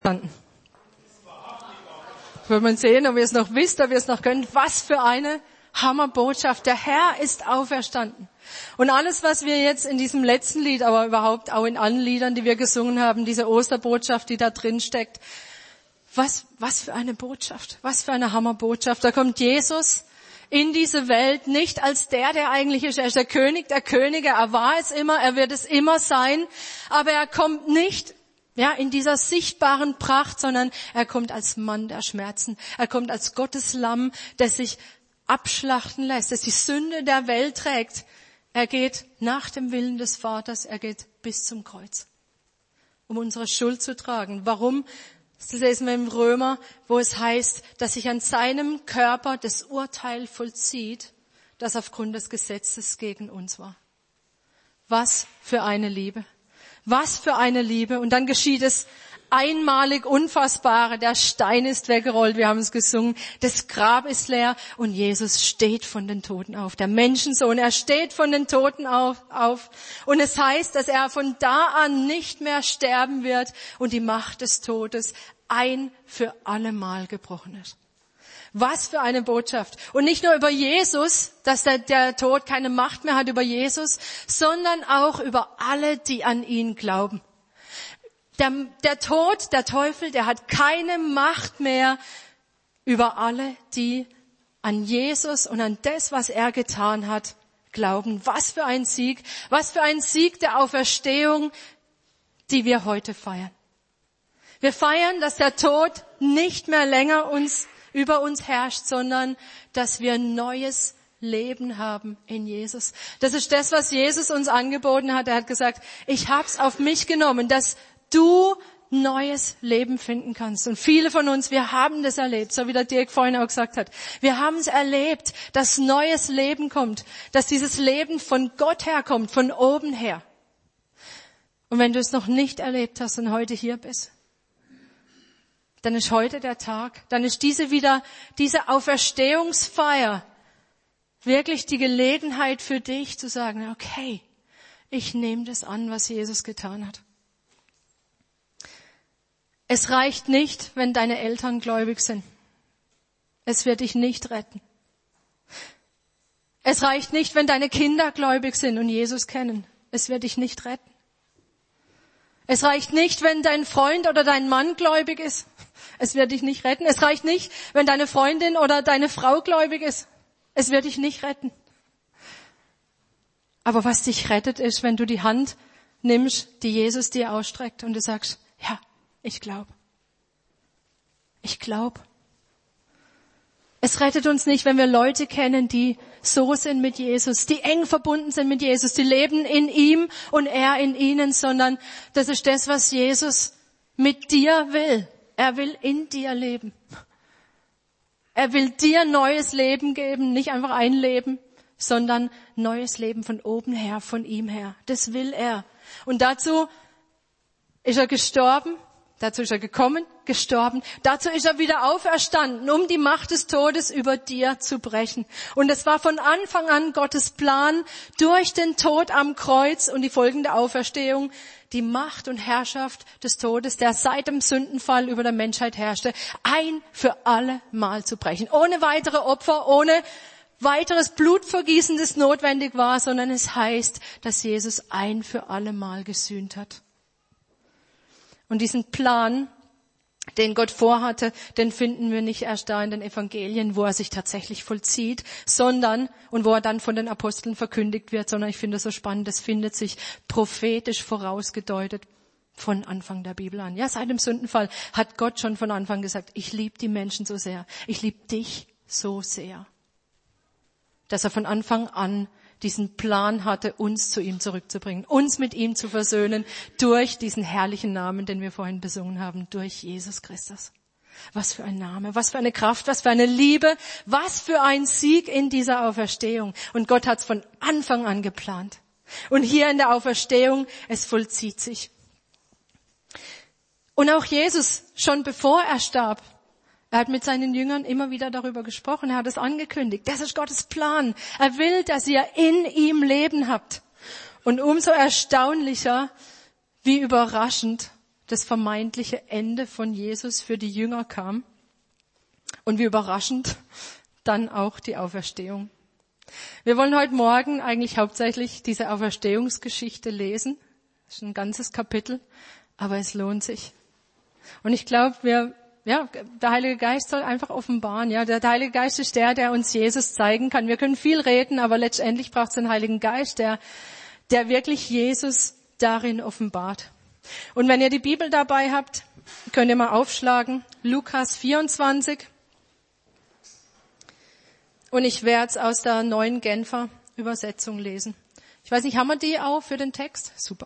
Wollen wir sehen, ob ihr es noch wisst, ob ihr es noch könnt. Was für eine Hammerbotschaft. Der Herr ist auferstanden. Und alles, was wir jetzt in diesem letzten Lied, aber überhaupt auch in allen Liedern, die wir gesungen haben, diese Osterbotschaft, die da drin steckt. Was für eine Botschaft. Was für eine Hammerbotschaft. Da kommt Jesus in diese Welt nicht als der eigentlich ist. Er ist der König der Könige. Er war es immer. Er wird es immer sein. Aber er kommt nicht in dieser sichtbaren Pracht, sondern er kommt als Mann der Schmerzen. Er kommt als Gottes Lamm, der sich abschlachten lässt, das die Sünde der Welt trägt. Er geht nach dem Willen des Vaters, er geht bis zum Kreuz, um unsere Schuld zu tragen. Warum? Das lesen wir im Römer, wo es heißt, dass sich an seinem Körper das Urteil vollzieht, das aufgrund des Gesetzes gegen uns war. Was für eine Liebe. Was für eine Liebe. Und dann geschieht es einmalig Unfassbare. Der Stein ist weggerollt, wir haben es gesungen. Das Grab ist leer und Jesus steht von den Toten auf. Der Menschensohn, er steht von den Toten auf. Und es heißt, dass er von da an nicht mehr sterben wird und die Macht des Todes ein für allemal gebrochen ist. Was für eine Botschaft. Und nicht nur über Jesus, dass der Tod keine Macht mehr hat über Jesus, sondern auch über alle, die an ihn glauben. Der Tod, der Teufel, der hat keine Macht mehr über alle, die an Jesus und an das, was er getan hat, glauben. Was für ein Sieg der Auferstehung, die wir heute feiern. Wir feiern, dass der Tod nicht mehr länger über uns herrscht, sondern dass wir neues Leben haben in Jesus. Das ist das, was Jesus uns angeboten hat. Er hat gesagt, ich hab's auf mich genommen, dass du neues Leben finden kannst. Und viele von uns, wir haben das erlebt, so wie der Dirk vorhin auch gesagt hat. Wir haben es erlebt, dass neues Leben kommt, dass dieses Leben von Gott herkommt, von oben her. Und wenn du es noch nicht erlebt hast und heute hier bist, dann ist heute der Tag, dann ist diese Auferstehungsfeier wirklich die Gelegenheit für dich zu sagen, okay, ich nehme das an, was Jesus getan hat. Es reicht nicht, wenn deine Eltern gläubig sind. Es wird dich nicht retten. Es reicht nicht, wenn deine Kinder gläubig sind und Jesus kennen. Es wird dich nicht retten. Es reicht nicht, wenn dein Freund oder dein Mann gläubig ist. Es wird dich nicht retten. Es reicht nicht, wenn deine Freundin oder deine Frau gläubig ist. Es wird dich nicht retten. Aber was dich rettet, ist, wenn du die Hand nimmst, die Jesus dir ausstreckt und du sagst, ja, ich glaube. Ich glaube. Es rettet uns nicht, wenn wir Leute kennen, die so sind mit Jesus, die eng verbunden sind mit Jesus, die leben in ihm und er in ihnen, sondern das ist das, was Jesus mit dir will. Er will in dir leben. Er will dir neues Leben geben, nicht einfach ein Leben, sondern neues Leben von oben her, von ihm her. Das will er. Und dazu ist er gestorben, dazu ist er gekommen, gestorben, dazu ist er wieder auferstanden, um die Macht des Todes über dir zu brechen. Und es war von Anfang an Gottes Plan, durch den Tod am Kreuz und die folgende Auferstehung, die Macht und Herrschaft des Todes, der seit dem Sündenfall über der Menschheit herrschte, ein für alle Mal zu brechen. Ohne weitere Opfer, ohne weiteres Blutvergießen, das notwendig war, sondern es heißt, dass Jesus ein für alle Mal gesühnt hat. Und diesen Plan, den Gott vorhatte, den finden wir nicht erst da in den Evangelien, wo er sich tatsächlich vollzieht, sondern, und wo er dann von den Aposteln verkündigt wird, sondern ich finde es so spannend, das findet sich prophetisch vorausgedeutet von Anfang der Bibel an. Ja, seit dem Sündenfall hat Gott schon von Anfang gesagt, ich liebe die Menschen so sehr, ich liebe dich so sehr, dass er von Anfang an diesen Plan hatte, uns zu ihm zurückzubringen, uns mit ihm zu versöhnen durch diesen herrlichen Namen, den wir vorhin besungen haben, durch Jesus Christus. Was für ein Name, was für eine Kraft, was für eine Liebe, was für ein Sieg in dieser Auferstehung. Und Gott hat es von Anfang an geplant. Und hier in der Auferstehung, es vollzieht sich. Und auch Jesus, schon bevor er starb, er hat mit seinen Jüngern immer wieder darüber gesprochen. Er hat es angekündigt. Das ist Gottes Plan. Er will, dass ihr in ihm Leben habt. Und umso erstaunlicher, wie überraschend das vermeintliche Ende von Jesus für die Jünger kam und wie überraschend dann auch die Auferstehung. Wir wollen heute Morgen eigentlich hauptsächlich diese Auferstehungsgeschichte lesen. Das ist ein ganzes Kapitel, aber es lohnt sich. Und ich glaube, der Heilige Geist soll einfach offenbaren. Ja, der Heilige Geist ist der uns Jesus zeigen kann. Wir können viel reden, aber letztendlich braucht es den Heiligen Geist, der wirklich Jesus darin offenbart. Und wenn ihr die Bibel dabei habt, könnt ihr mal aufschlagen. Lukas 24. Und ich werde es aus der neuen Genfer Übersetzung lesen. Ich weiß nicht, haben wir die auch für den Text? Super.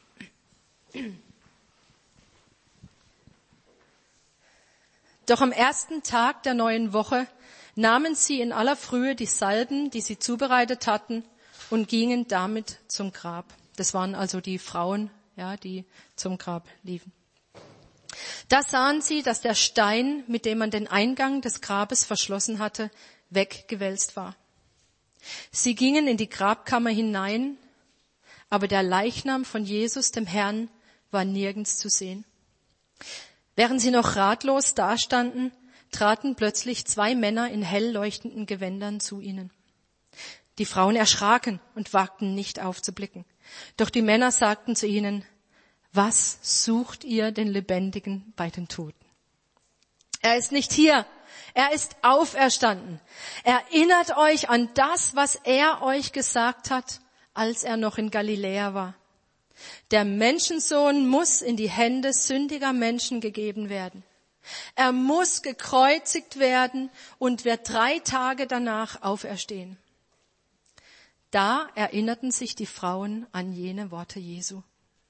Doch am ersten Tag der neuen Woche nahmen sie in aller Frühe die Salben, die sie zubereitet hatten, und gingen damit zum Grab. Das waren also die Frauen, ja, die zum Grab liefen. Da sahen sie, dass der Stein, mit dem man den Eingang des Grabes verschlossen hatte, weggewälzt war. Sie gingen in die Grabkammer hinein, aber der Leichnam von Jesus, dem Herrn, war nirgends zu sehen. Während sie noch ratlos dastanden, traten plötzlich 2 Männer in hell leuchtenden Gewändern zu ihnen. Die Frauen erschraken und wagten nicht aufzublicken. Doch die Männer sagten zu ihnen: Was sucht ihr den Lebendigen bei den Toten? Er ist nicht hier, er ist auferstanden. Erinnert euch an das, was er euch gesagt hat, als er noch in Galiläa war. Der Menschensohn muss in die Hände sündiger Menschen gegeben werden. Er muss gekreuzigt werden und wird 3 Tage danach auferstehen. Da erinnerten sich die Frauen an jene Worte Jesu.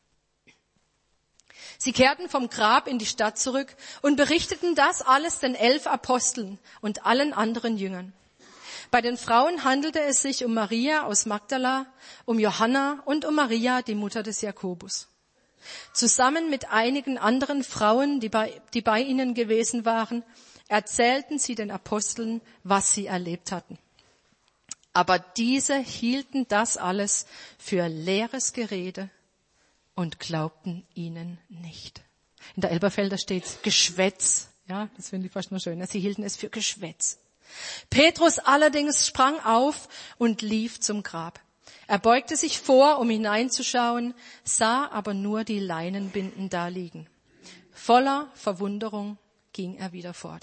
Sie kehrten vom Grab in die Stadt zurück und berichteten das alles den 11 Aposteln und allen anderen Jüngern. Bei den Frauen handelte es sich um Maria aus Magdala, um Johanna und um Maria, die Mutter des Jakobus. Zusammen mit einigen anderen Frauen, die bei ihnen gewesen waren, erzählten sie den Aposteln, was sie erlebt hatten. Aber diese hielten das alles für leeres Gerede und glaubten ihnen nicht. In der Elberfelder steht Geschwätz. Ja, das finde ich fast noch schön. Sie hielten es für Geschwätz. Petrus allerdings sprang auf und lief zum Grab. Er beugte sich vor, um hineinzuschauen, sah aber nur die Leinenbinden da liegen. Voller Verwunderung ging er wieder fort.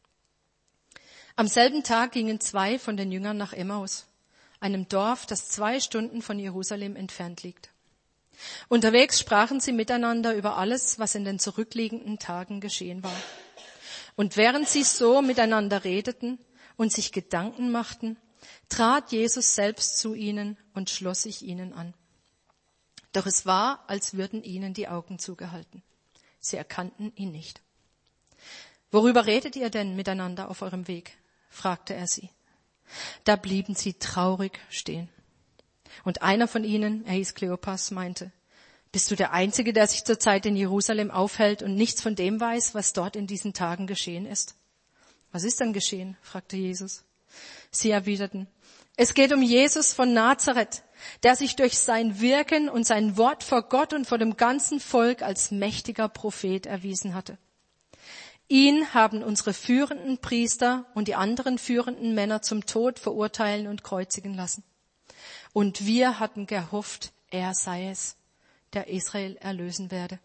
Am selben Tag gingen 2 von den Jüngern nach Emmaus, einem Dorf, das 2 Stunden von Jerusalem entfernt liegt. Unterwegs sprachen sie miteinander über alles, was in den zurückliegenden Tagen geschehen war. Und während sie so miteinander redeten und sich Gedanken machten, trat Jesus selbst zu ihnen und schloss sich ihnen an. Doch es war, als würden ihnen die Augen zugehalten. Sie erkannten ihn nicht. »Worüber redet ihr denn miteinander auf eurem Weg?« fragte er sie. Da blieben sie traurig stehen. Und einer von ihnen, er hieß Kleopas, meinte: »Bist du der Einzige, der sich zurzeit in Jerusalem aufhält und nichts von dem weiß, was dort in diesen Tagen geschehen ist?« »Was ist denn geschehen?« fragte Jesus. Sie erwiderten: »Es geht um Jesus von Nazareth, der sich durch sein Wirken und sein Wort vor Gott und vor dem ganzen Volk als mächtiger Prophet erwiesen hatte. Ihn haben unsere führenden Priester und die anderen führenden Männer zum Tod verurteilen und kreuzigen lassen. Und wir hatten gehofft, er sei es, der Israel erlösen werde.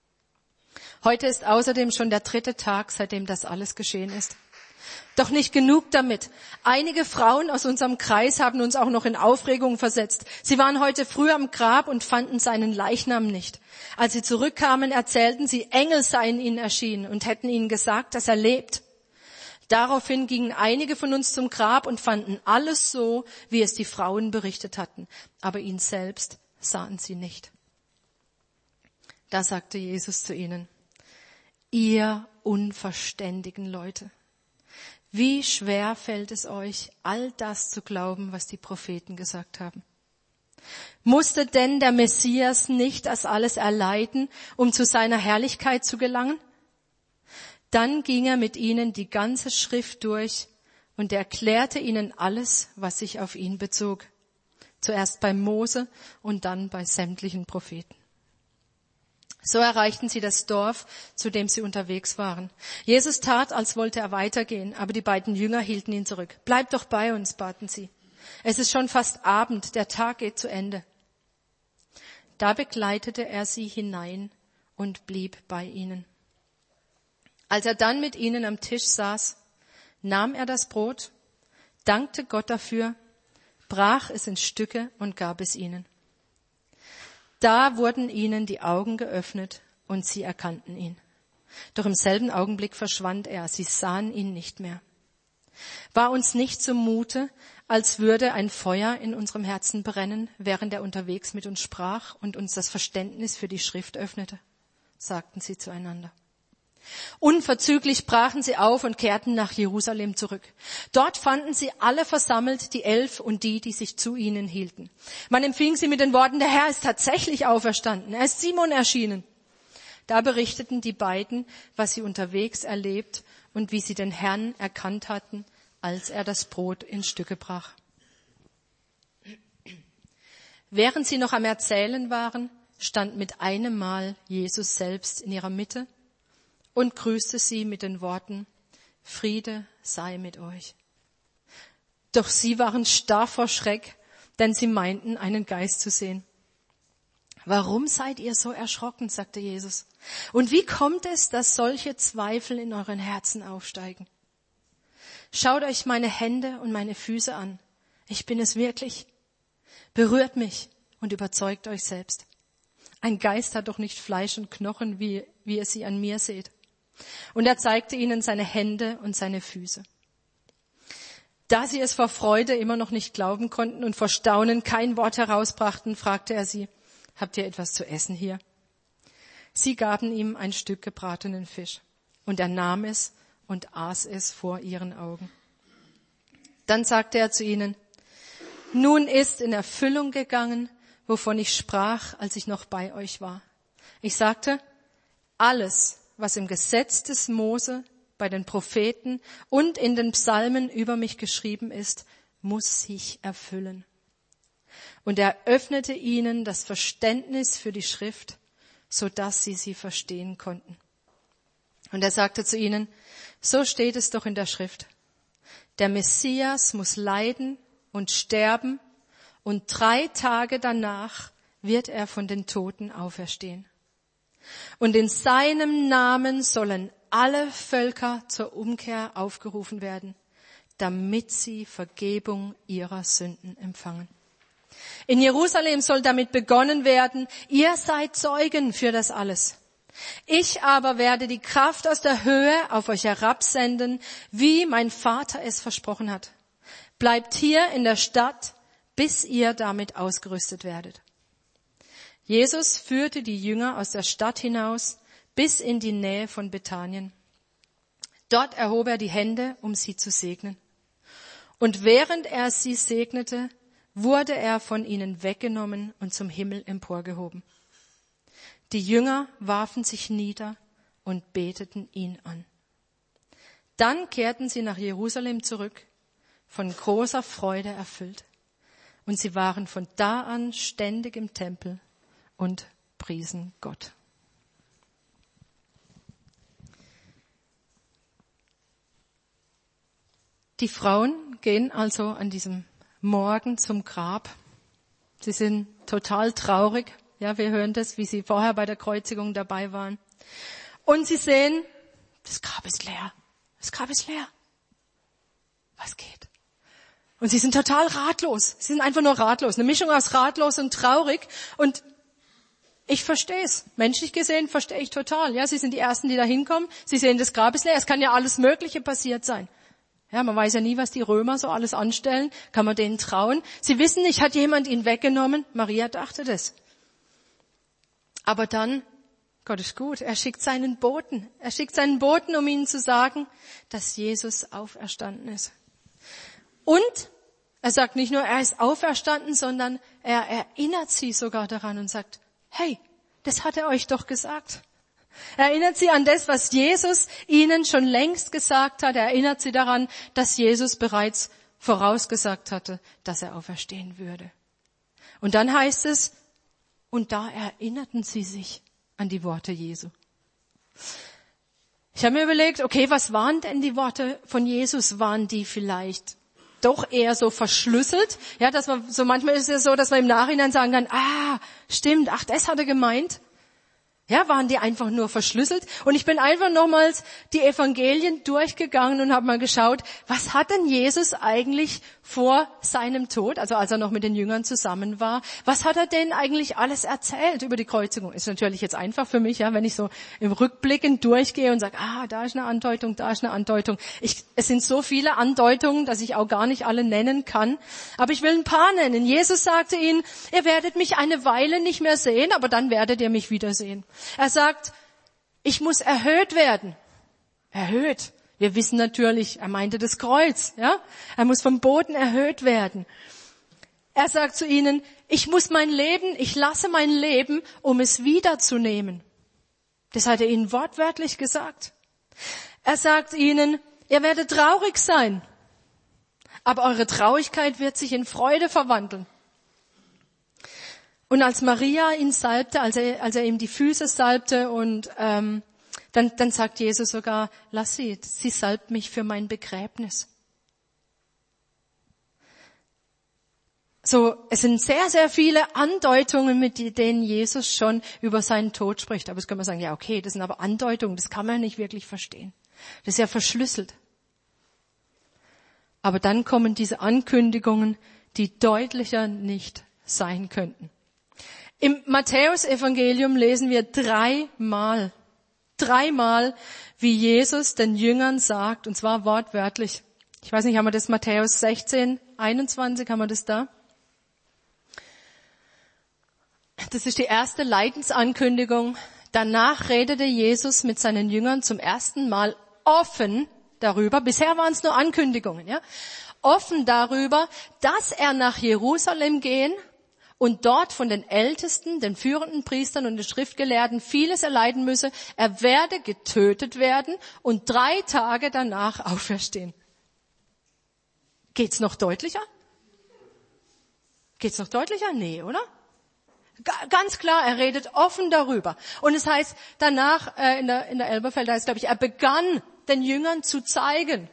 Heute ist außerdem schon der 3. Tag, seitdem das alles geschehen ist. Doch nicht genug damit. Einige Frauen aus unserem Kreis haben uns auch noch in Aufregung versetzt. Sie waren heute früh am Grab und fanden seinen Leichnam nicht. Als sie zurückkamen, erzählten sie, Engel seien ihnen erschienen und hätten ihnen gesagt, dass er lebt. Daraufhin gingen einige von uns zum Grab und fanden alles so, wie es die Frauen berichtet hatten. Aber ihn selbst sahen sie nicht. Da sagte Jesus zu ihnen: Ihr unverständigen Leute, wie schwer fällt es euch, all das zu glauben, was die Propheten gesagt haben? Musste denn der Messias nicht das alles erleiden, um zu seiner Herrlichkeit zu gelangen? Dann ging er mit ihnen die ganze Schrift durch und erklärte ihnen alles, was sich auf ihn bezog. Zuerst bei Mose und dann bei sämtlichen Propheten. So erreichten sie das Dorf, zu dem sie unterwegs waren. Jesus tat, als wollte er weitergehen, aber die beiden Jünger hielten ihn zurück. Bleib doch bei uns, baten sie. Es ist schon fast Abend, der Tag geht zu Ende. Da begleitete er sie hinein und blieb bei ihnen. Als er dann mit ihnen am Tisch saß, nahm er das Brot, dankte Gott dafür, brach es in Stücke und gab es ihnen. Da wurden ihnen die Augen geöffnet und sie erkannten ihn. Doch im selben Augenblick verschwand er, sie sahen ihn nicht mehr. War uns nicht zumute, als würde ein Feuer in unserem Herzen brennen, während er unterwegs mit uns sprach und uns das Verständnis für die Schrift öffnete? Sagten sie zueinander. Unverzüglich brachen sie auf und kehrten nach Jerusalem zurück. Dort fanden sie alle versammelt, die 11 und die sich zu ihnen hielten. Man empfing sie mit den Worten, der Herr ist tatsächlich auferstanden, er ist Simon erschienen. Da berichteten die beiden, was sie unterwegs erlebt und wie sie den Herrn erkannt hatten, als er das Brot in Stücke brach. Während sie noch am Erzählen waren, stand mit einem Mal Jesus selbst in ihrer Mitte und grüßte sie mit den Worten, Friede sei mit euch. Doch sie waren starr vor Schreck, denn sie meinten, einen Geist zu sehen. Warum seid ihr so erschrocken, sagte Jesus. Und wie kommt es, dass solche Zweifel in euren Herzen aufsteigen? Schaut euch meine Hände und meine Füße an. Ich bin es wirklich. Berührt mich und überzeugt euch selbst. Ein Geist hat doch nicht Fleisch und Knochen, wie ihr sie an mir seht. Und er zeigte ihnen seine Hände und seine Füße. Da sie es vor Freude immer noch nicht glauben konnten und vor Staunen kein Wort herausbrachten, fragte er sie, habt ihr etwas zu essen hier? Sie gaben ihm ein Stück gebratenen Fisch, und er nahm es und aß es vor ihren Augen. Dann sagte er zu ihnen, nun ist in Erfüllung gegangen, wovon ich sprach, als ich noch bei euch war. Ich sagte, alles, was im Gesetz des Mose, bei den Propheten und in den Psalmen über mich geschrieben ist, muss sich erfüllen. Und er öffnete ihnen das Verständnis für die Schrift, so dass sie verstehen konnten. Und er sagte zu ihnen, so steht es doch in der Schrift. Der Messias muss leiden und sterben und 3 Tage danach wird er von den Toten auferstehen. Und in seinem Namen sollen alle Völker zur Umkehr aufgerufen werden, damit sie Vergebung ihrer Sünden empfangen. In Jerusalem soll damit begonnen werden, ihr seid Zeugen für das alles. Ich aber werde die Kraft aus der Höhe auf euch herabsenden, wie mein Vater es versprochen hat. Bleibt hier in der Stadt, bis ihr damit ausgerüstet werdet. Jesus führte die Jünger aus der Stadt hinaus bis in die Nähe von Bethanien. Dort erhob er die Hände, um sie zu segnen. Und während er sie segnete, wurde er von ihnen weggenommen und zum Himmel emporgehoben. Die Jünger warfen sich nieder und beteten ihn an. Dann kehrten sie nach Jerusalem zurück, von großer Freude erfüllt. Und sie waren von da an ständig im Tempel und priesen Gott. Die Frauen gehen also an diesem Morgen zum Grab. Sie sind total traurig. Ja, wir hören das, wie sie vorher bei der Kreuzigung dabei waren. Und sie sehen, das Grab ist leer. Das Grab ist leer. Was geht? Und sie sind total ratlos. Sie sind einfach nur ratlos. Eine Mischung aus ratlos und traurig. Und ich verstehe es. Menschlich gesehen verstehe ich total. Ja, sie sind die Ersten, die da hinkommen. Sie sehen, das Grab ist leer. Es kann ja alles Mögliche passiert sein. Ja, man weiß ja nie, was die Römer so alles anstellen. Kann man denen trauen? Sie wissen nicht, hat jemand ihn weggenommen? Maria dachte das. Aber dann, Gott ist gut, er schickt seinen Boten. Er schickt seinen Boten, um ihnen zu sagen, dass Jesus auferstanden ist. Und er sagt nicht nur, er ist auferstanden, sondern er erinnert sie sogar daran und sagt, hey, das hat er euch doch gesagt. Er erinnert sie an das, was Jesus ihnen schon längst gesagt hat. Er erinnert sie daran, dass Jesus bereits vorausgesagt hatte, dass er auferstehen würde. Und dann heißt es, und da erinnerten sie sich an die Worte Jesu. Ich habe mir überlegt, okay, was waren denn die Worte von Jesus? Waren die vielleicht doch eher so verschlüsselt? Ja, dass man so, manchmal ist es ja so, dass man im Nachhinein sagen kann, stimmt, das hat er gemeint. Ja, waren die einfach nur verschlüsselt? Und ich bin einfach nochmals die Evangelien durchgegangen und habe mal geschaut, was hat denn Jesus eigentlich vor seinem Tod, also als er noch mit den Jüngern zusammen war, was hat er denn eigentlich alles erzählt über die Kreuzigung? Ist natürlich jetzt einfach für mich, ja, wenn ich so im Rückblicken durchgehe und sage, da ist eine Andeutung, da ist eine Andeutung. Es sind so viele Andeutungen, dass ich auch gar nicht alle nennen kann. Aber ich will ein paar nennen. Jesus sagte ihnen, ihr werdet mich eine Weile nicht mehr sehen, aber dann werdet ihr mich wiedersehen. Er sagt, ich muss erhöht werden. Erhöht. Wir wissen natürlich, er meinte das Kreuz, ja? Er muss vom Boden erhöht werden. Er sagt zu ihnen, ich lasse mein Leben, um es wiederzunehmen. Das hat er ihnen wortwörtlich gesagt. Er sagt ihnen, ihr werdet traurig sein, aber eure Traurigkeit wird sich in Freude verwandeln. Und als Maria ihn salbte, als er ihm die Füße salbte und dann sagt Jesus sogar, lass sie salbt mich für mein Begräbnis. So, es sind sehr, sehr viele Andeutungen, mit denen Jesus schon über seinen Tod spricht. Aber jetzt kann man sagen, ja okay, das sind aber Andeutungen, das kann man nicht wirklich verstehen. Das ist ja verschlüsselt. Aber dann kommen diese Ankündigungen, die deutlicher nicht sein könnten. Im Matthäus-Evangelium lesen wir dreimal, wie Jesus den Jüngern sagt, und zwar wortwörtlich. Ich weiß nicht, haben wir das Matthäus 16, 21, haben wir das da? Das ist die erste Leidensankündigung. Danach redete Jesus mit seinen Jüngern zum ersten Mal offen darüber, bisher waren es nur Ankündigungen, ja, offen darüber, dass er nach Jerusalem gehen und dort von den Ältesten, den führenden Priestern und den Schriftgelehrten vieles erleiden müsse. Er werde getötet werden und 3 Tage danach auferstehen. Geht's noch deutlicher? Nee, oder? Ganz klar, er redet offen darüber. Und es heißt danach, in der Elberfelder heißt, glaube ich, er begann den Jüngern zu zeigen.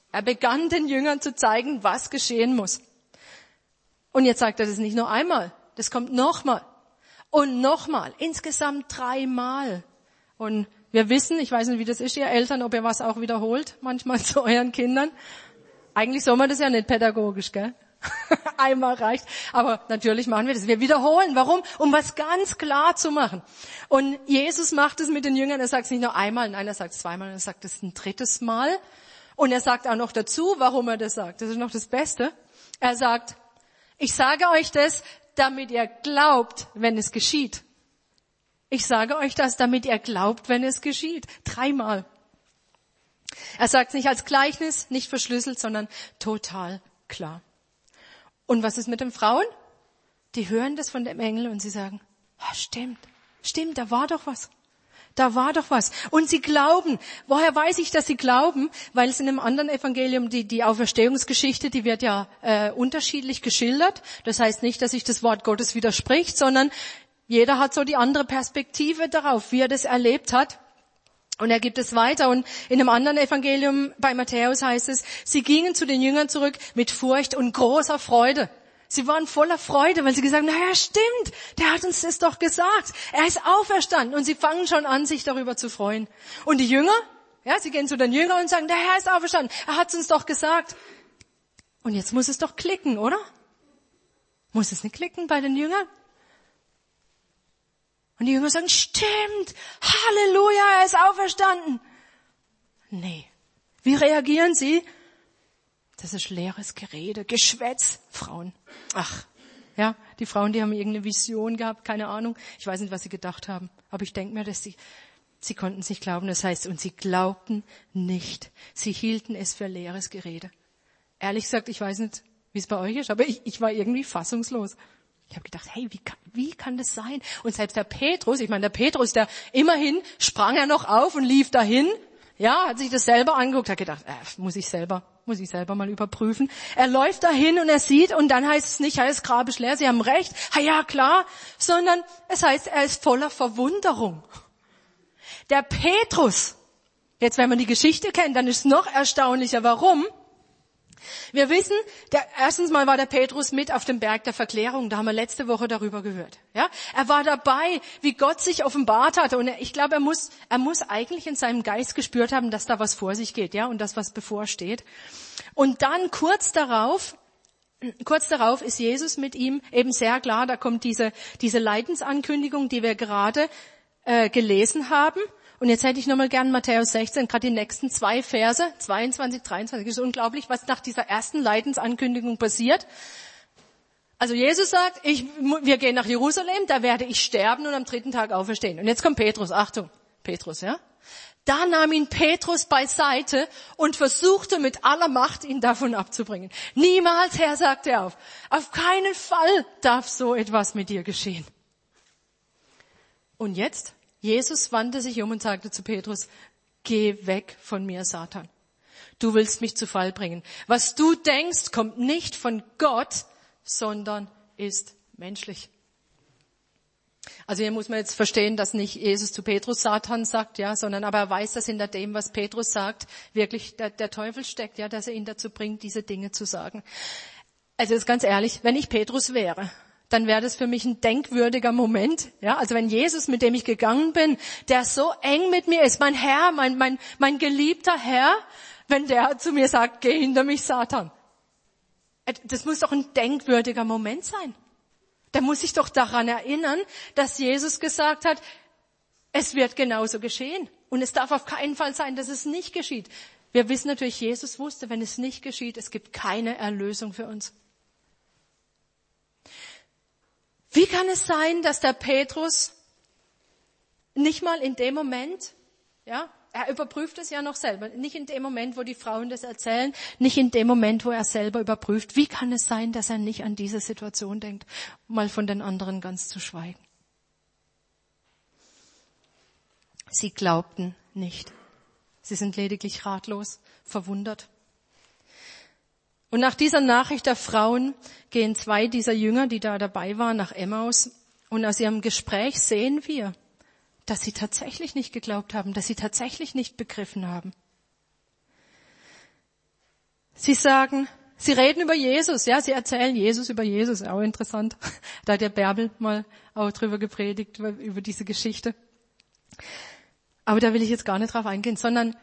Was geschehen muss. Und jetzt sagt er das nicht nur einmal, das kommt nochmal und nochmal, insgesamt 3 Mal. Und wir wissen, ich weiß nicht, wie das ist, ihr Eltern, ob ihr was auch wiederholt, manchmal zu euren Kindern. Eigentlich soll man das ja nicht pädagogisch, gell? Einmal reicht. Aber natürlich machen wir das. Wir wiederholen. Warum? Um was ganz klar zu machen. Und Jesus macht es mit den Jüngern. Er sagt es nicht nur einmal, nein, er sagt es 2-mal, er sagt es ein 3. Mal. Und er sagt auch noch dazu, warum er das sagt. Das ist noch das Beste. Er sagt, ich sage euch das, damit ihr glaubt, wenn es geschieht. Ich sage euch das, damit ihr glaubt, wenn es geschieht. 3 Mal. Er sagt es nicht als Gleichnis, nicht verschlüsselt, sondern total klar. Und was ist mit den Frauen? Die hören das von dem Engel und sie sagen, stimmt, da war doch was. Und sie glauben. Woher weiß ich, dass sie glauben? Weil es in einem anderen Evangelium, die Auferstehungsgeschichte, die wird ja unterschiedlich geschildert. Das heißt nicht, dass sich das Wort Gottes widerspricht, sondern jeder hat so die andere Perspektive darauf, wie er das erlebt hat. Und er gibt es weiter. Und in einem anderen Evangelium bei Matthäus heißt es, sie gingen zu den Jüngern zurück mit Furcht und großer Freude. Sie waren voller Freude, weil sie gesagt haben, stimmt, der hat uns das doch gesagt. Er ist auferstanden. Und sie fangen schon an, sich darüber zu freuen. Und die Jünger, sie gehen zu den Jüngern und sagen, der Herr ist auferstanden. Er hat es uns doch gesagt. Und jetzt muss es doch klicken, oder? Muss es nicht klicken bei den Jüngern? Und die Jünger sagen, stimmt, Halleluja, er ist auferstanden. Nee. Wie reagieren sie? Das ist leeres Gerede, Geschwätz, Frauen. Die Frauen, die haben irgendeine Vision gehabt, keine Ahnung. Ich weiß nicht, was sie gedacht haben. Aber ich denke mir, dass sie konnten es nicht glauben. Das heißt, und sie glaubten nicht. Sie hielten es für leeres Gerede. Ehrlich gesagt, ich weiß nicht, wie es bei euch ist, aber ich war irgendwie fassungslos. Ich habe gedacht, hey, wie kann das sein? Und selbst der Petrus, der immerhin sprang er noch auf und lief dahin. Ja, hat sich das selber angeguckt, hat gedacht, muss ich selber muss ich selber mal überprüfen. Er läuft dahin und er sieht und dann heißt es nicht, das Grab ist leer, Sie haben recht, ja klar, sondern es heißt, er ist voller Verwunderung. Der Petrus, jetzt wenn man die Geschichte kennt, dann ist es noch erstaunlicher. Warum? Wir wissen, erstens mal war der Petrus mit auf dem Berg der Verklärung. Da haben wir letzte Woche darüber gehört. Ja, er war dabei, wie Gott sich offenbart hatte. Und ich glaube, er muss eigentlich in seinem Geist gespürt haben, dass da was vor sich geht, ja, und das was bevorsteht. Und dann kurz darauf ist Jesus mit ihm eben sehr klar. Da kommt diese Leidensankündigung, die wir gerade gelesen haben. Und jetzt hätte ich nochmal gern Matthäus 16, gerade die nächsten 2 Verse, 22, 23. Es ist unglaublich, was nach dieser ersten Leidensankündigung passiert. Also Jesus sagt, wir gehen nach Jerusalem, da werde ich sterben und am 3. Tag auferstehen. Und jetzt kommt Petrus, Achtung, Petrus, ja. Da nahm ihn Petrus beiseite und versuchte mit aller Macht, ihn davon abzubringen. Niemals, Herr, sagte er auf keinen Fall darf so etwas mit dir geschehen. Und jetzt? Jesus wandte sich um und sagte zu Petrus, geh weg von mir, Satan. Du willst mich zu Fall bringen. Was du denkst, kommt nicht von Gott, sondern ist menschlich. Also hier muss man jetzt verstehen, dass nicht Jesus zu Petrus Satan sagt, ja, sondern aber er weiß, dass hinter dem, was Petrus sagt, wirklich der Teufel steckt, ja, dass er ihn dazu bringt, diese Dinge zu sagen. Also jetzt ganz ehrlich, wenn ich Petrus wäre, dann wäre das für mich ein denkwürdiger Moment. Ja, also wenn Jesus, mit dem ich gegangen bin, der so eng mit mir ist, mein Herr, mein geliebter Herr, wenn der zu mir sagt, geh hinter mich, Satan. Das muss doch ein denkwürdiger Moment sein. Der muss sich doch daran erinnern, dass Jesus gesagt hat, es wird genauso geschehen. Und es darf auf keinen Fall sein, dass es nicht geschieht. Wir wissen natürlich, Jesus wusste, wenn es nicht geschieht, es gibt keine Erlösung für uns. Wie kann es sein, dass der Petrus nicht mal in dem Moment, ja, er überprüft es ja noch selber, nicht in dem Moment, wo die Frauen das erzählen, nicht in dem Moment, wo er selber überprüft. Wie kann es sein, dass er nicht an diese Situation denkt, mal von den anderen ganz zu schweigen? Sie glaubten nicht. Sie sind lediglich ratlos, verwundert. Und nach dieser Nachricht der Frauen gehen 2 dieser Jünger, die da dabei waren, nach Emmaus. Und aus ihrem Gespräch sehen wir, dass sie tatsächlich nicht geglaubt haben, dass sie tatsächlich nicht begriffen haben. Sie reden über Jesus, ja, sie erzählen Jesus über Jesus, auch interessant. Da hat der Bärbel mal auch drüber gepredigt, über diese Geschichte. Aber da will ich jetzt gar nicht drauf eingehen, sondern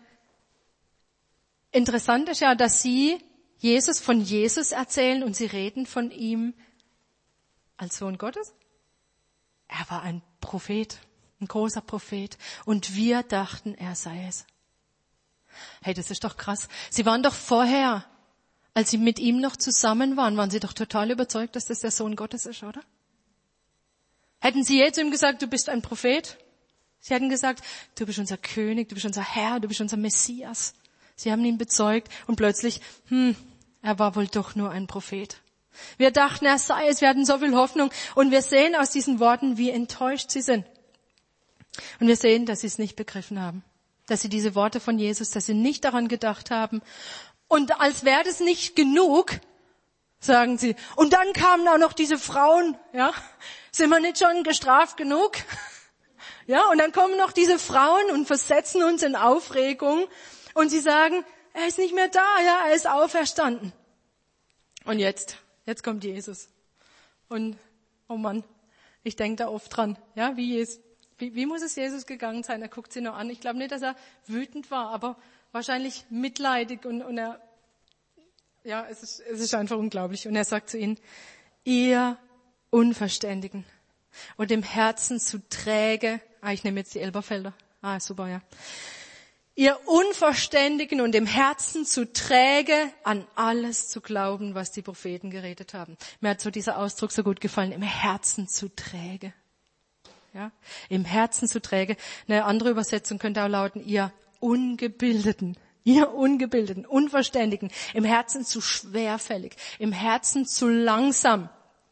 interessant ist ja, dass sie von Jesus erzählen und sie reden von ihm als Sohn Gottes. Er war ein Prophet, ein großer Prophet und wir dachten, er sei es. Hey, das ist doch krass. Sie waren doch vorher, als sie mit ihm noch zusammen waren sie doch total überzeugt, dass das der Sohn Gottes ist, oder? Hätten sie jetzt ihm gesagt, du bist ein Prophet? Sie hätten gesagt, du bist unser König, du bist unser Herr, du bist unser Messias. Sie haben ihn bezeugt und plötzlich, er war wohl doch nur ein Prophet. Wir dachten, er sei es, wir hatten so viel Hoffnung und wir sehen aus diesen Worten, wie enttäuscht sie sind. Und wir sehen, dass sie es nicht begriffen haben, dass sie diese Worte von Jesus, dass sie nicht daran gedacht haben. Und als wäre das nicht genug, sagen sie, und dann kamen auch noch diese Frauen, ja, sind wir nicht schon gestraft genug? Ja, und dann kommen noch diese Frauen und versetzen uns in Aufregung und sie sagen, er ist nicht mehr da, ja, er ist auferstanden. Und jetzt kommt Jesus. Und, oh Mann, ich denke da oft dran, ja, wie muss es Jesus gegangen sein? Er guckt sie nur an. Ich glaube nicht, dass er wütend war, aber wahrscheinlich mitleidig und er, ja, es ist einfach unglaublich. Und er sagt zu ihnen, ihr Unverständigen und im Herzen zu träge, ich nehme jetzt die Elberfelder, super, ja. Ihr Unverständigen und im Herzen zu träge, an alles zu glauben, was die Propheten geredet haben. Mir hat so dieser Ausdruck so gut gefallen, im Herzen zu träge. Ja, im Herzen zu träge. Eine andere Übersetzung könnte auch lauten, ihr Ungebildeten, Unverständigen, im Herzen zu schwerfällig, im Herzen zu langsam.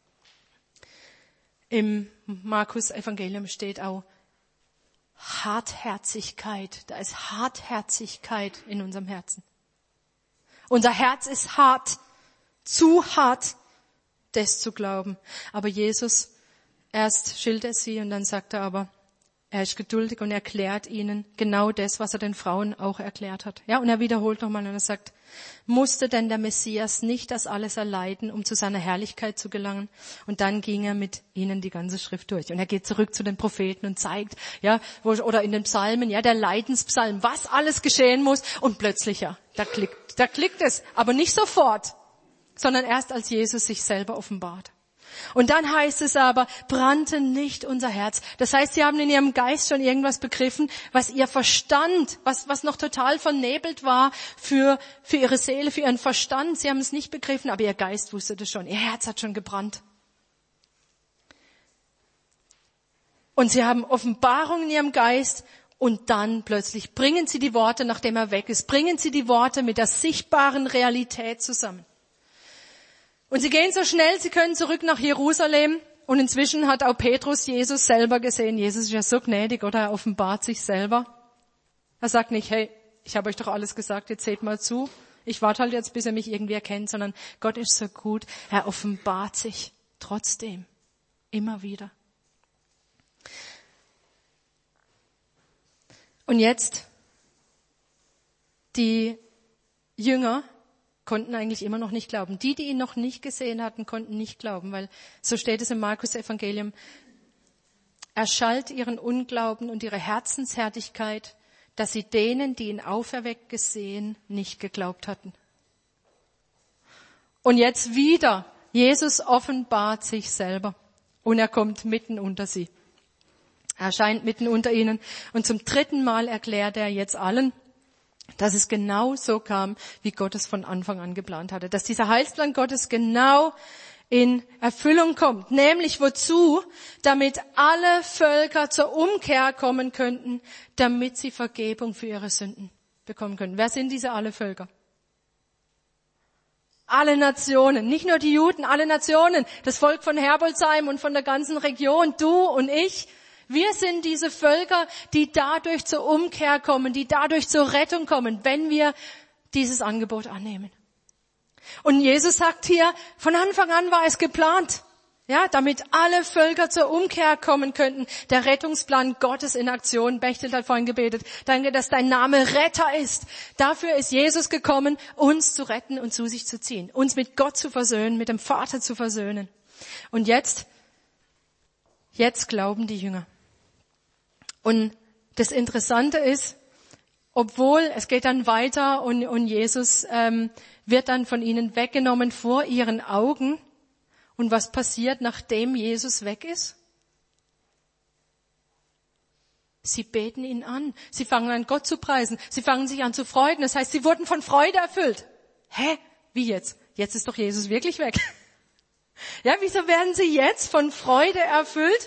Im Markus-Evangelium steht auch Hartherzigkeit. Da ist Hartherzigkeit in unserem Herzen. Unser Herz ist hart, zu hart, das zu glauben. Aber Jesus, erst schilt er sie und dann sagt er aber, er ist geduldig und erklärt ihnen genau das, was er den Frauen auch erklärt hat. Ja, und er wiederholt nochmal und er sagt, musste denn der Messias nicht das alles erleiden, um zu seiner Herrlichkeit zu gelangen? Und dann ging er mit ihnen die ganze Schrift durch. Und er geht zurück zu den Propheten und zeigt, ja, oder in den Psalmen, ja, der Leidenspsalm, was alles geschehen muss. Und plötzlich, ja, da klickt es. Aber nicht sofort, sondern erst als Jesus sich selber offenbart. Und dann heißt es aber, brannte nicht unser Herz. Das heißt, sie haben in ihrem Geist schon irgendwas begriffen, was ihr Verstand, was noch total vernebelt war für ihre Seele, für ihren Verstand. Sie haben es nicht begriffen, aber ihr Geist wusste das schon. Ihr Herz hat schon gebrannt. Und sie haben Offenbarung in ihrem Geist und dann plötzlich bringen sie die Worte, nachdem er weg ist, bringen sie die Worte mit der sichtbaren Realität zusammen. Und sie gehen so schnell, sie können zurück nach Jerusalem. Und inzwischen hat auch Petrus Jesus selber gesehen. Jesus ist ja so gnädig, oder? Er offenbart sich selber. Er sagt nicht, hey, ich habe euch doch alles gesagt, jetzt seht mal zu. Ich warte halt jetzt, bis ihr mich irgendwie erkennt, sondern Gott ist so gut. Er offenbart sich trotzdem. Immer wieder. Und jetzt, die Jünger konnten eigentlich immer noch nicht glauben. Die ihn noch nicht gesehen hatten, konnten nicht glauben, weil so steht es im Markus-Evangelium. Er schalt ihren Unglauben und ihre Herzenshärtigkeit, dass sie denen, die ihn auferweckt gesehen, nicht geglaubt hatten. Und jetzt wieder, Jesus offenbart sich selber und er kommt mitten unter sie. Er erscheint mitten unter ihnen und zum 3. Mal erklärt er jetzt allen, dass es genau so kam, wie Gott es von Anfang an geplant hatte. Dass dieser Heilsplan Gottes genau in Erfüllung kommt. Nämlich wozu? Damit alle Völker zur Umkehr kommen könnten, damit sie Vergebung für ihre Sünden bekommen können. Wer sind diese alle Völker? Alle Nationen, nicht nur die Juden, alle Nationen. Das Volk von Herbolzheim und von der ganzen Region, du und ich. Wir sind diese Völker, die dadurch zur Umkehr kommen, die dadurch zur Rettung kommen, wenn wir dieses Angebot annehmen. Und Jesus sagt hier, von Anfang an war es geplant, ja, damit alle Völker zur Umkehr kommen könnten. Der Rettungsplan Gottes in Aktion. Bechtel hat vorhin gebetet. Danke, dass dein Name Retter ist. Dafür ist Jesus gekommen, uns zu retten und zu sich zu ziehen, uns mit Gott zu versöhnen, mit dem Vater zu versöhnen. Und jetzt glauben die Jünger. Und das Interessante ist, obwohl es geht dann weiter und Jesus wird dann von ihnen weggenommen vor ihren Augen. Und was passiert, nachdem Jesus weg ist? Sie beten ihn an. Sie fangen an, Gott zu preisen. Sie fangen sich an zu freuen. Das heißt, sie wurden von Freude erfüllt. Hä? Wie jetzt? Jetzt ist doch Jesus wirklich weg. Ja, wieso werden sie jetzt von Freude erfüllt?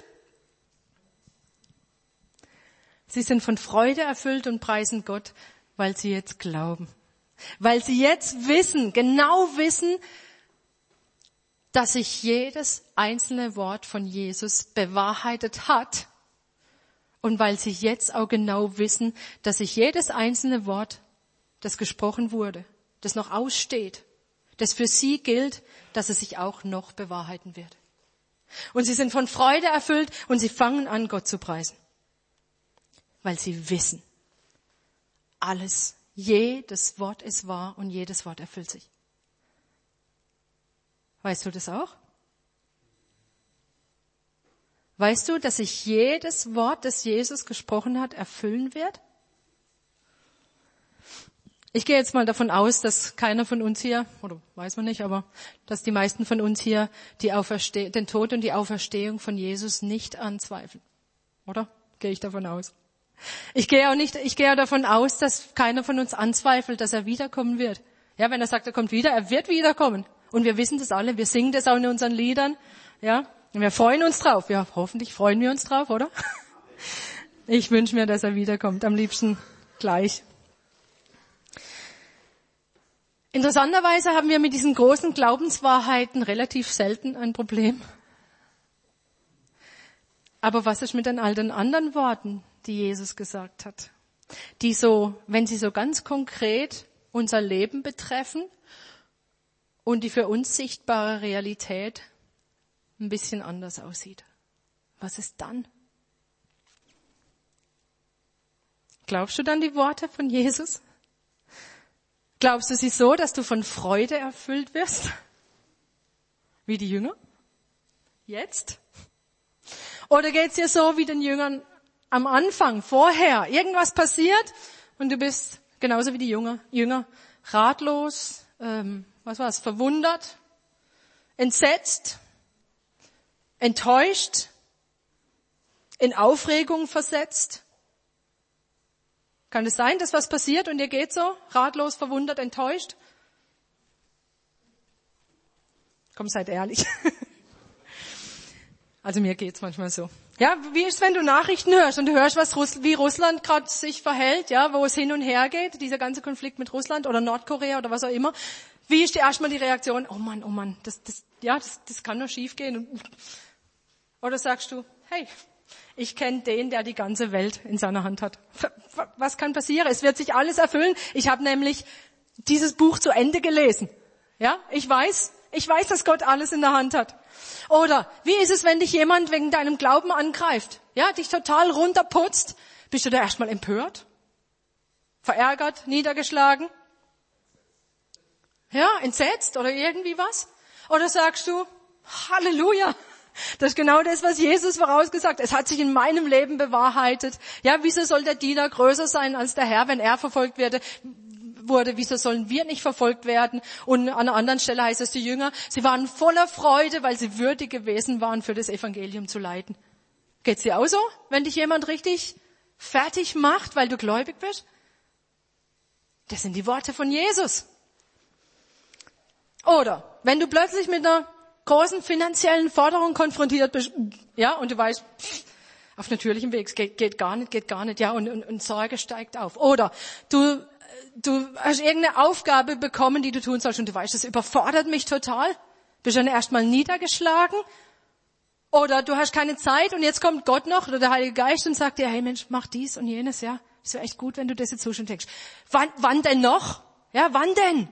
Sie sind von Freude erfüllt und preisen Gott, weil sie jetzt glauben. Weil sie jetzt wissen, genau wissen, dass sich jedes einzelne Wort von Jesus bewahrheitet hat. Und weil sie jetzt auch genau wissen, dass sich jedes einzelne Wort, das gesprochen wurde, das noch aussteht, das für sie gilt, dass es sich auch noch bewahrheiten wird. Und sie sind von Freude erfüllt und sie fangen an, Gott zu preisen. Weil sie wissen, alles, jedes Wort ist wahr und jedes Wort erfüllt sich. Weißt du das auch? Weißt du, dass sich jedes Wort, das Jesus gesprochen hat, erfüllen wird? Ich gehe jetzt mal davon aus, dass keiner von uns hier, oder weiß man nicht, aber dass die meisten von uns hier den Tod und die Auferstehung von Jesus nicht anzweifeln. Oder? Gehe ich davon aus. Ich gehe auch davon aus, dass keiner von uns anzweifelt, dass er wiederkommen wird. Ja, wenn er sagt, er kommt wieder, er wird wiederkommen. Und wir wissen das alle, wir singen das auch in unseren Liedern. Ja, und wir freuen uns drauf. Ja, hoffentlich freuen wir uns drauf, oder? Ich wünsche mir, dass er wiederkommt, am liebsten gleich. Interessanterweise haben wir mit diesen großen Glaubenswahrheiten relativ selten ein Problem. Aber was ist mit all den anderen Worten, die Jesus gesagt hat? Die so, wenn sie so ganz konkret unser Leben betreffen und die für uns sichtbare Realität ein bisschen anders aussieht. Was ist dann? Glaubst du dann die Worte von Jesus? Glaubst du sie so, dass du von Freude erfüllt wirst? Wie die Jünger? Jetzt? Oder geht's dir so wie den Jüngern am Anfang, vorher? Irgendwas passiert und du bist genauso wie die Jünger ratlos, verwundert, entsetzt, enttäuscht, in Aufregung versetzt. Kann es sein, dass was passiert und ihr geht so, ratlos, verwundert, enttäuscht? Komm, seid ehrlich. Also mir geht's manchmal so. Ja, wie ist, wenn du Nachrichten hörst und du hörst, wie Russland gerade sich verhält, ja, wo es hin und her geht, dieser ganze Konflikt mit Russland oder Nordkorea oder was auch immer. Wie ist erstmal die Reaktion? Oh Mann, das kann nur schief gehen. Oder sagst du, hey, ich kenne den, der die ganze Welt in seiner Hand hat. Was kann passieren? Es wird sich alles erfüllen. Ich habe nämlich dieses Buch zu Ende gelesen. Ja, ich weiß, dass Gott alles in der Hand hat. Oder wie ist es, wenn dich jemand wegen deinem Glauben angreift? Ja, dich total runterputzt. Bist du da erstmal empört? Verärgert, niedergeschlagen? Ja, entsetzt oder irgendwie was? Oder sagst du, Halleluja, das ist genau das, was Jesus vorausgesagt hat. Es hat sich in meinem Leben bewahrheitet. Ja, wieso soll der Diener größer sein als der Herr, wenn er verfolgt wurde? Wieso sollen wir nicht verfolgt werden? Und an einer anderen Stelle heißt es, die Jünger, sie waren voller Freude, weil sie würdig gewesen waren, für das Evangelium zu leiden. Geht's dir auch so, wenn dich jemand richtig fertig macht, weil du gläubig bist? Das sind die Worte von Jesus. Oder wenn du plötzlich mit einer großen finanziellen Forderung konfrontiert bist, ja, und du weißt, auf natürlichem Weg, geht gar nicht, ja, und Sorge steigt auf. Oder du hast irgendeine Aufgabe bekommen, die du tun sollst, und du weißt, das überfordert mich total. Bist dann erstmal niedergeschlagen. Oder du hast keine Zeit und jetzt kommt Gott noch oder der Heilige Geist und sagt dir, hey Mensch, mach dies und jenes, ja. Das wäre echt gut, wenn du das jetzt so schon denkst. Wann denn noch? Ja, wann denn?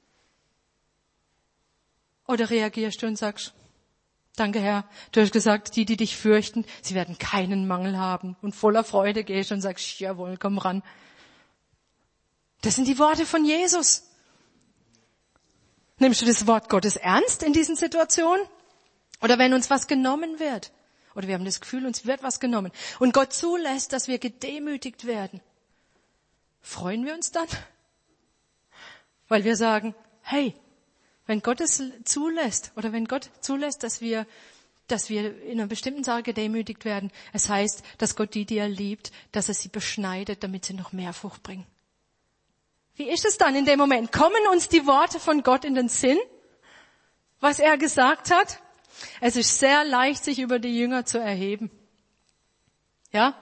Oder reagierst du und sagst, danke Herr, du hast gesagt, die dich fürchten, sie werden keinen Mangel haben. Und voller Freude gehst und sagst, jawohl, komm ran. Das sind die Worte von Jesus. Nimmst du das Wort Gottes ernst in diesen Situationen? Oder wenn uns was genommen wird? Oder wir haben das Gefühl, uns wird was genommen. Und Gott zulässt, dass wir gedemütigt werden. Freuen wir uns dann? Weil wir sagen, hey, wenn Gott es zulässt, oder wenn Gott zulässt, dass wir in einer bestimmten Sache gedemütigt werden, es heißt, dass Gott die er liebt, dass er sie beschneidet, damit sie noch mehr Frucht bringen. Wie ist es dann in dem Moment? Kommen uns die Worte von Gott in den Sinn? Was er gesagt hat? Es ist sehr leicht, sich über die Jünger zu erheben. Ja?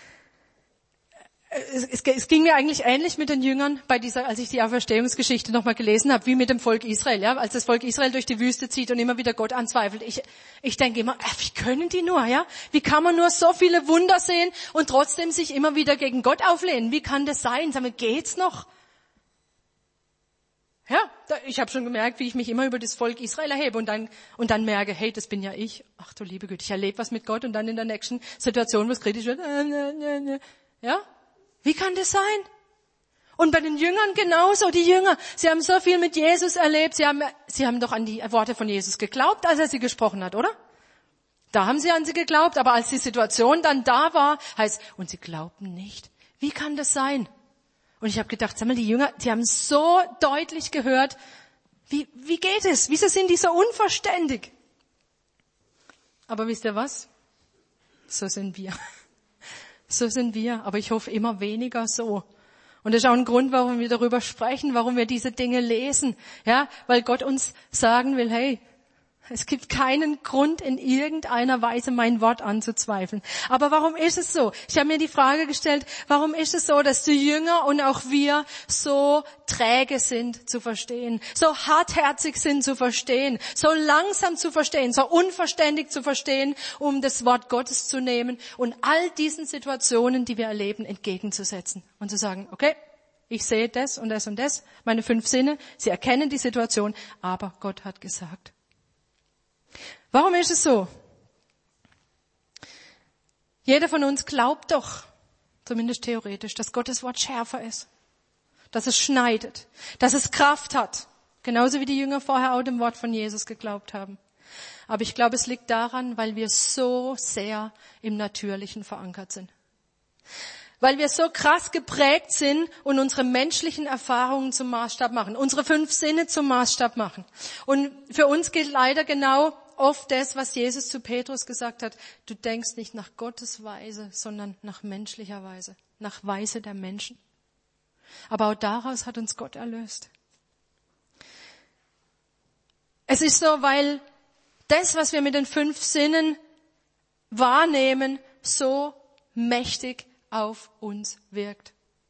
Es ging mir eigentlich ähnlich mit den Jüngern als ich die Auferstehungsgeschichte nochmal gelesen habe, wie mit dem Volk Israel, ja, als das Volk Israel durch die Wüste zieht und immer wieder Gott anzweifelt. Ich denke immer, wie können die nur, ja? Wie kann man nur so viele Wunder sehen und trotzdem sich immer wieder gegen Gott auflehnen? Wie kann das sein? Sag mal, geht's noch? Ja, ich habe schon gemerkt, wie ich mich immer über das Volk Israel erhebe und dann merke, hey, das bin ja ich. Ach du liebe Güte, ich erlebe was mit Gott und dann in der nächsten Situation, wo es kritisch wird, ja? Wie kann das sein? Und bei den Jüngern genauso. Die Jünger, sie haben so viel mit Jesus erlebt. Sie haben doch an die Worte von Jesus geglaubt, als er sie gesprochen hat, oder? Da haben sie an sie geglaubt. Aber als die Situation dann da war, heißt, und sie glaubten nicht. Wie kann das sein? Und ich habe gedacht, sag mal, die Jünger, die haben so deutlich gehört. Wie geht es? Wieso sind die so unverständig? Aber wisst ihr was? So sind wir. So sind wir, aber ich hoffe immer weniger so. Und das ist auch ein Grund, warum wir darüber sprechen, warum wir diese Dinge lesen. Ja, weil Gott uns sagen will, hey, es gibt keinen Grund, in irgendeiner Weise mein Wort anzuzweifeln. Aber warum ist es so? Ich habe mir die Frage gestellt, warum ist es so, dass die Jünger und auch wir so träge sind zu verstehen, so hartherzig sind zu verstehen, so langsam zu verstehen, so unverständig zu verstehen, um das Wort Gottes zu nehmen und all diesen Situationen, die wir erleben, entgegenzusetzen und zu sagen, okay, Ich sehe das und das und das, meine 5 Sinne, sie erkennen die Situation, aber Gott hat gesagt. Warum ist es so? Jeder von uns glaubt doch, zumindest theoretisch, dass Gottes Wort schärfer ist, dass es schneidet, dass es Kraft hat, genauso wie die Jünger vorher auch dem Wort von Jesus geglaubt haben. Aber ich glaube, es liegt daran, weil wir so sehr im Natürlichen verankert sind. Weil wir so krass geprägt sind und unsere menschlichen Erfahrungen zum Maßstab machen, unsere 5 Sinne zum Maßstab machen. Und für uns gilt leider genau oft das, was Jesus zu Petrus gesagt hat. Du denkst nicht nach Gottes Weise, sondern nach menschlicher Weise, nach Weise der Menschen. Aber auch daraus hat uns Gott erlöst. Es ist so, weil das, was wir mit den 5 Sinnen wahrnehmen, so mächtig auf uns wirkt.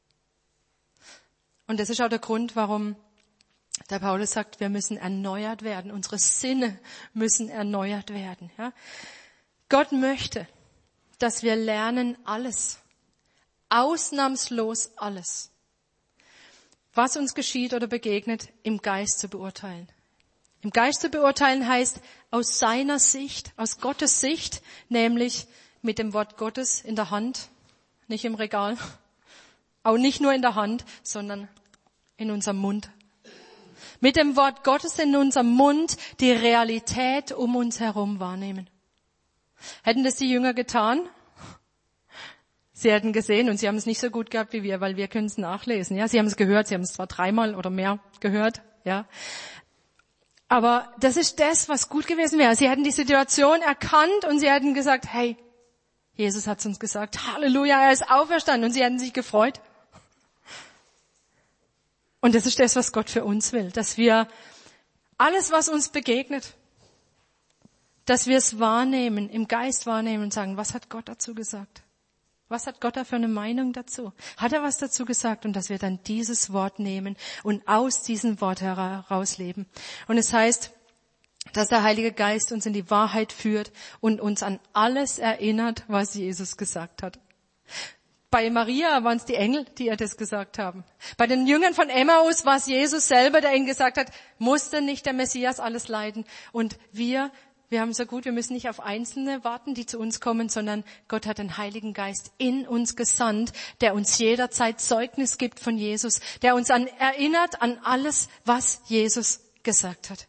Und das ist auch der Grund, warum der Paulus sagt, wir müssen erneuert werden. Unsere Sinne müssen erneuert werden. Ja? Gott möchte, dass wir lernen alles, ausnahmslos alles, was uns geschieht oder begegnet, im Geist zu beurteilen. Im Geist zu beurteilen heißt, aus seiner Sicht, aus Gottes Sicht, nämlich mit dem Wort Gottes in der Hand, nicht im Regal, auch nicht nur in der Hand, sondern in unserem Mund. Mit dem Wort Gottes in unserem Mund die Realität um uns herum wahrnehmen. Hätten das die Jünger getan? Sie hätten gesehen und sie haben es nicht so gut gehabt wie wir, weil wir können es nachlesen. Ja, sie haben es gehört, sie haben es zwar 3-mal oder mehr gehört, ja. Aber das ist das, was gut gewesen wäre. Sie hätten die Situation erkannt und sie hätten gesagt, hey, Jesus hat es uns gesagt, Halleluja, er ist auferstanden, und sie hätten sich gefreut. Und das ist das, was Gott für uns will, dass wir alles, was uns begegnet, dass wir es wahrnehmen, im Geist wahrnehmen und sagen, was hat Gott dazu gesagt? Was hat Gott da für eine Meinung dazu? Hat er was dazu gesagt? Und dass wir dann dieses Wort nehmen und aus diesem Wort heraus leben. Und es heißt, dass der Heilige Geist uns in die Wahrheit führt und uns an alles erinnert, was Jesus gesagt hat. Bei Maria waren es die Engel, die ihr das gesagt haben. Bei den Jüngern von Emmaus war es Jesus selber, der ihnen gesagt hat, musste nicht der Messias alles leiden. Und wir haben so gut, wir müssen nicht auf Einzelne warten, die zu uns kommen, sondern Gott hat den Heiligen Geist in uns gesandt, der uns jederzeit Zeugnis gibt von Jesus, der uns erinnert an alles, was Jesus gesagt hat.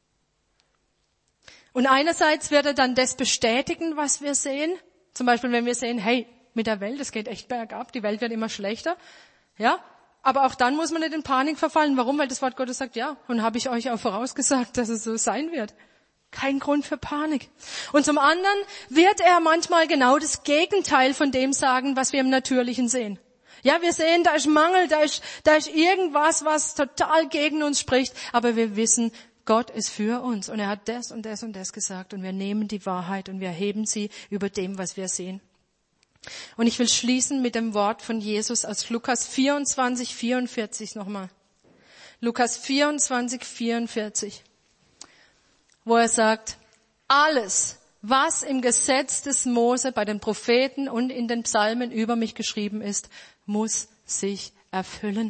Und einerseits wird er dann das bestätigen, was wir sehen. Zum Beispiel, wenn wir sehen, hey, mit der Welt, es geht echt bergab, die Welt wird immer schlechter. Ja, aber auch dann muss man nicht in Panik verfallen. Warum? Weil das Wort Gottes sagt, ja, und habe ich euch auch vorausgesagt, dass es so sein wird. Kein Grund für Panik. Und zum anderen wird er manchmal genau das Gegenteil von dem sagen, was wir im Natürlichen sehen. Ja, wir sehen, da ist Mangel, da ist irgendwas, was total gegen uns spricht, aber wir wissen, Gott ist für uns und er hat das und das und das gesagt und wir nehmen die Wahrheit und wir heben sie über dem, was wir sehen. Und ich will schließen mit dem Wort von Jesus aus Lukas 24, 44 nochmal. Lukas 24, 44, wo er sagt, alles, was im Gesetz des Mose, bei den Propheten und in den Psalmen über mich geschrieben ist, muss sich erfüllen.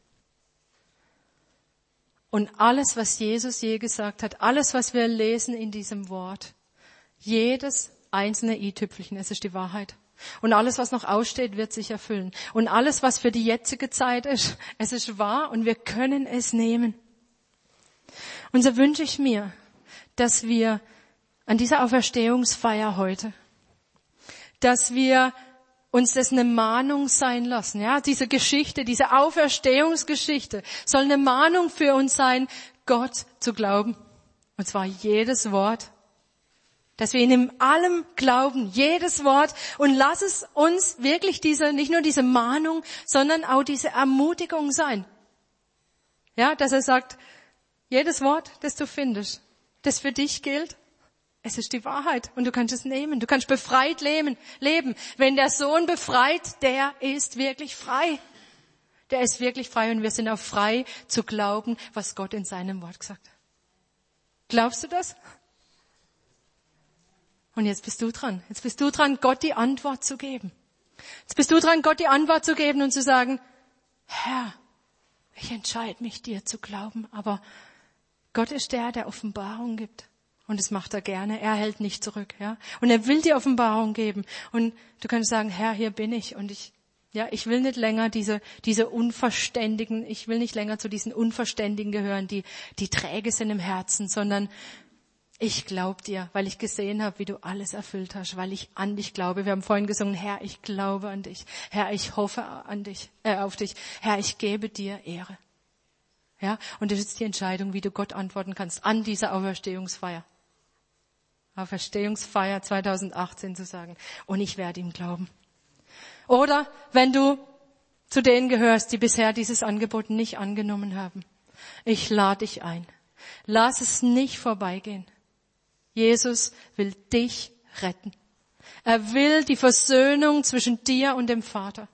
Und alles, was Jesus je gesagt hat, alles, was wir lesen in diesem Wort, jedes einzelne i-Tüpfelchen, es ist die Wahrheit. Und alles, was noch aussteht, wird sich erfüllen. Und alles, was für die jetzige Zeit ist, es ist wahr und wir können es nehmen. Und so wünsche ich mir, dass wir an dieser Auferstehungsfeier heute, dass wir uns das eine Mahnung sein lassen. Ja, diese Geschichte, diese Auferstehungsgeschichte soll eine Mahnung für uns sein, Gott zu glauben. Und zwar jedes Wort. Dass wir ihn in allem glauben, jedes Wort. Und lass es uns wirklich nicht nur diese Mahnung, sondern auch diese Ermutigung sein. Ja, dass er sagt, jedes Wort, das du findest, das für dich gilt, es ist die Wahrheit und du kannst es nehmen. Du kannst befreit leben. Wenn der Sohn befreit, der ist wirklich frei. Der ist wirklich frei und wir sind auch frei zu glauben, was Gott in seinem Wort gesagt hat. Glaubst du das? Und jetzt bist du dran. Jetzt bist du dran, Gott die Antwort zu geben. Jetzt bist du dran, Gott die Antwort zu geben und zu sagen, Herr, ich entscheide mich, dir zu glauben. Aber Gott ist der Offenbarung gibt. Und das macht er gerne. Er hält nicht zurück, ja. Und er will dir Offenbarung geben. Und du kannst sagen, Herr, hier bin ich. Und ich will nicht länger diese Unverständigen, ich will nicht länger zu diesen Unverständigen gehören, die träge sind im Herzen, sondern ich glaube dir, weil ich gesehen habe, wie du alles erfüllt hast, weil ich an dich glaube. Wir haben vorhin gesungen, Herr, ich glaube an dich. Herr, ich hoffe auf dich. Herr, ich gebe dir Ehre. Ja, und das ist die Entscheidung, wie du Gott antworten kannst an dieser Auferstehungsfeier. Auferstehungsfeier 2018 zu sagen. Und ich werde ihm glauben. Oder wenn du zu denen gehörst, die bisher dieses Angebot nicht angenommen haben. Ich lade dich ein. Lass es nicht vorbeigehen. Jesus will dich retten. Er will die Versöhnung zwischen dir und dem Vater.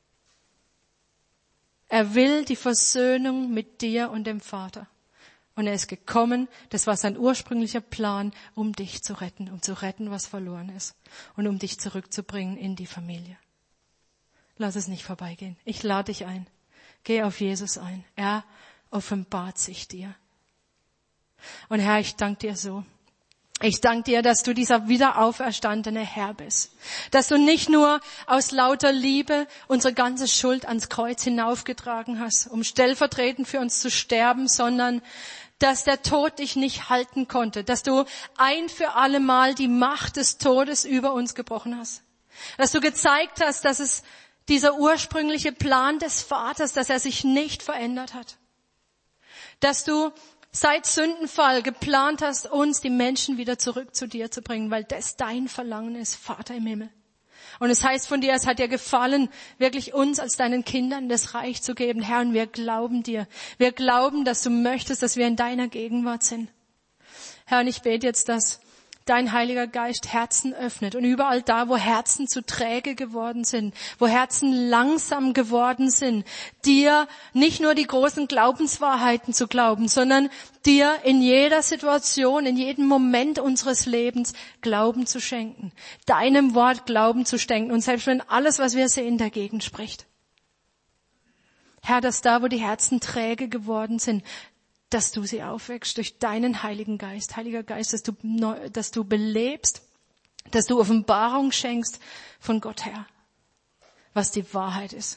Er will die Versöhnung mit dir und dem Vater. Und er ist gekommen, das war sein ursprünglicher Plan, um dich zu retten, was verloren ist. Und um dich zurückzubringen in die Familie. Lass es nicht vorbeigehen. Ich lade dich ein. Geh auf Jesus ein. Er offenbart sich dir. Und Herr, ich danke dir so. Ich danke dir, dass du dieser wiederauferstandene Herr bist. Dass du nicht nur aus lauter Liebe unsere ganze Schuld ans Kreuz hinaufgetragen hast, um stellvertretend für uns zu sterben, sondern dass der Tod dich nicht halten konnte. Dass du ein für alle Mal die Macht des Todes über uns gebrochen hast. Dass du gezeigt hast, dass es dieser ursprüngliche Plan des Vaters, dass er sich nicht verändert hat. Dass du seit Sündenfall geplant hast, uns, die Menschen, wieder zurück zu dir zu bringen, weil das dein Verlangen ist, Vater im Himmel. Und es heißt von dir, es hat dir gefallen, wirklich uns als deinen Kindern das Reich zu geben. Herr, und wir glauben dir. Wir glauben, dass du möchtest, dass wir in deiner Gegenwart sind. Herr, und ich bete jetzt, dass dein Heiliger Geist Herzen öffnet und überall da, wo Herzen zu träge geworden sind, wo Herzen langsam geworden sind, dir nicht nur die großen Glaubenswahrheiten zu glauben, sondern dir in jeder Situation, in jedem Moment unseres Lebens Glauben zu schenken, deinem Wort Glauben zu schenken und selbst wenn alles, was wir sehen, dagegen spricht. Herr, dass da, wo die Herzen träge geworden sind, dass du sie aufwächst durch deinen Heiligen Geist. Heiliger Geist, dass du belebst, dass du Offenbarung schenkst von Gott her, was die Wahrheit ist.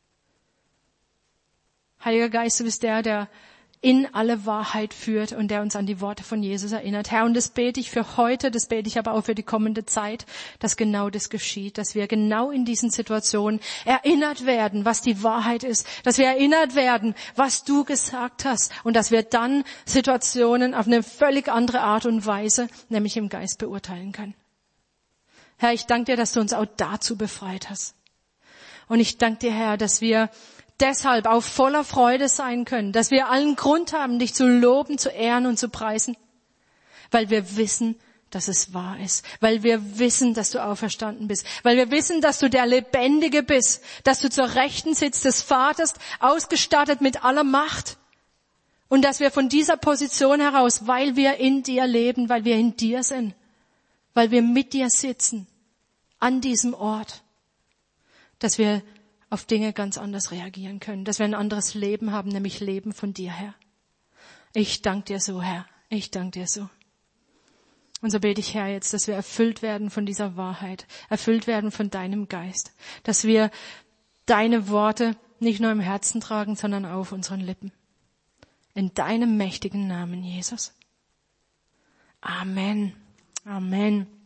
Heiliger Geist, du bist der in alle Wahrheit führt und der uns an die Worte von Jesus erinnert. Herr, und das bete ich für heute, das bete ich aber auch für die kommende Zeit, dass genau das geschieht, dass wir genau in diesen Situationen erinnert werden, was die Wahrheit ist, dass wir erinnert werden, was du gesagt hast und dass wir dann Situationen auf eine völlig andere Art und Weise, nämlich im Geist, beurteilen können. Herr, ich danke dir, dass du uns auch dazu befreit hast. Und ich danke dir, Herr, dass wir deshalb auch voller Freude sein können, dass wir allen Grund haben, dich zu loben, zu ehren und zu preisen, weil wir wissen, dass es wahr ist, weil wir wissen, dass du auferstanden bist, weil wir wissen, dass du der Lebendige bist, dass du zur Rechten sitzt des Vaters, ausgestattet mit aller Macht und dass wir von dieser Position heraus, weil wir in dir leben, weil wir in dir sind, weil wir mit dir sitzen, an diesem Ort, dass wir auf Dinge ganz anders reagieren können, dass wir ein anderes Leben haben, nämlich Leben von dir, Herr. Ich danke dir so, Herr. Ich danke dir so. Und so bete ich, Herr, jetzt, dass wir erfüllt werden von dieser Wahrheit, erfüllt werden von deinem Geist, dass wir deine Worte nicht nur im Herzen tragen, sondern auf unseren Lippen. In deinem mächtigen Namen, Jesus. Amen. Amen.